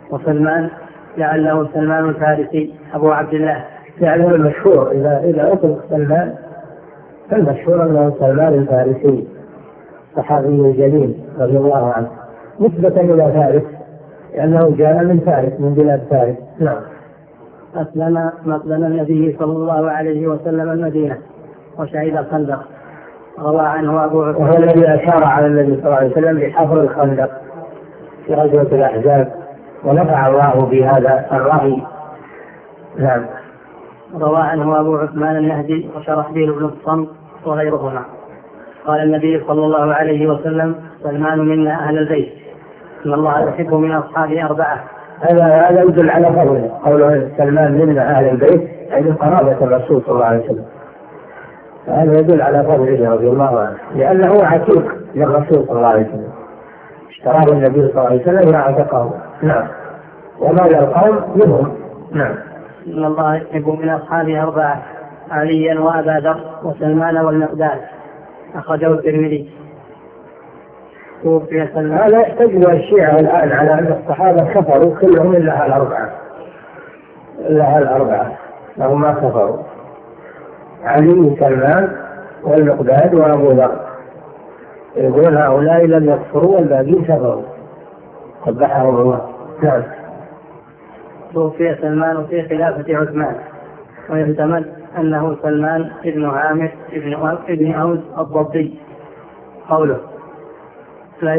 وسلمان لعله سلمان الفارسي أبو عبد الله. يعني المشهور إذا أطلق سلمان فالمشهور أنه سلمان الفارسي صحابي جليل رضي الله عنه نسبة إلى فارس لأنه جاء من فارس من بلاد فارس. نعم. أسلم مقدم النبي صلى الله عليه وسلم المدينة وشهد الخندق. روى عنه أبو عثمان وهو الذي أشار على النبي صلى الله عليه وسلم بحفر الخندق في غزوة الأحزاب ونفع الله بهذا الرأي. نعم. روى عنه أبو عثمان النهدي وشرحبيل بن الصمت وغيرهما. قال النبي صلى الله عليه وسلم سلمان منا أهل البيت إن الله يحب من أصحابه 4. هذا يدل على فضله قوله سلمان منا أهل البيت أي قرابة الرسول صلى الله عليه وسلم. هذا يدل على فضله رضي الله عنه لأنه عتيق للرسول صلى الله عليه وسلم اشتراه النبي صلى الله عليه وسلم وعتقه. نعم. ومولى القوم منهم. نعم. إن الله يحب من أصحابه 4 عليا وأبا ذر وسلمان والمقداد. أخرجه الترمذي. توفي سلمان. هذا يحتج الشيعة الآن على أن الصحابة كفروا كلهم إلا الأربعة لهم ما كفروا علي وسلمان والمقداد وأبو ذر يقول هؤلاء لم يكفروا والباقين كفروا قبحهم الله. نعم. توفي سلمان في خلافة عثمان ويحتمل أنه سلمان ابن عامر ابن أوس الضبي. قوله